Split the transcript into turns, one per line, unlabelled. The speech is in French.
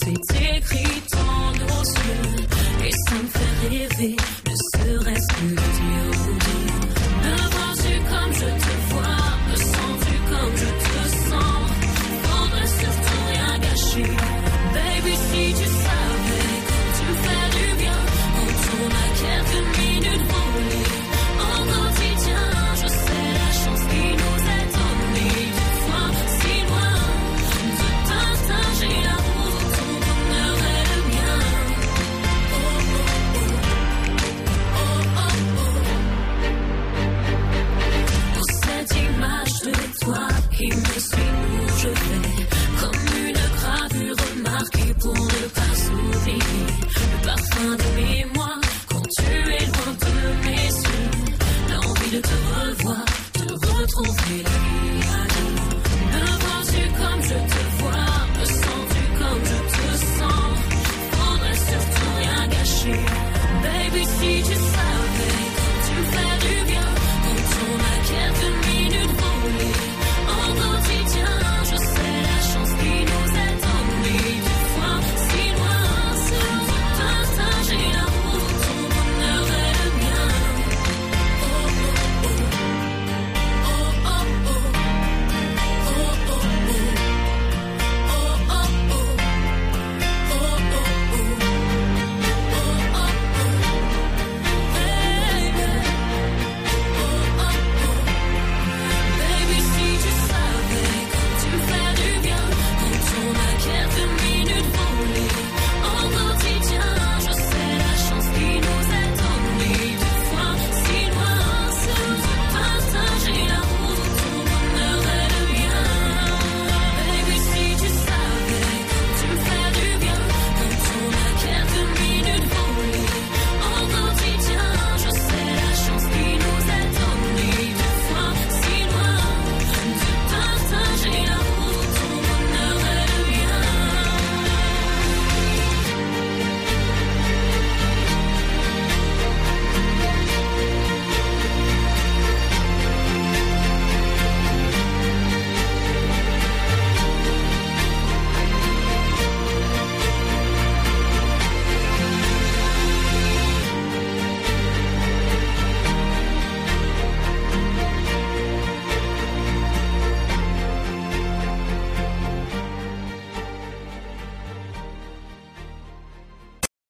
c'est écrit dans nos yeux. Et ça me fait rêver, ne serait-ce que de dire oui. Me vois-tu comme je te vois, me sens-tu comme je te sens. Faudrait surtout rien gâcher. Baby, si tu savais comme tu me fais du bien, quand on a quelques minutes volées en quotidien. Je sais la chance qui nous est donnée, des fois si loin, de partager l'amour, ton bonheur est le mien. Oh oh oh, oh oh oh. Pour cette image de toi qui me suit où je vais, comme une gravure marquée pour ne pas oublier le parfum de mes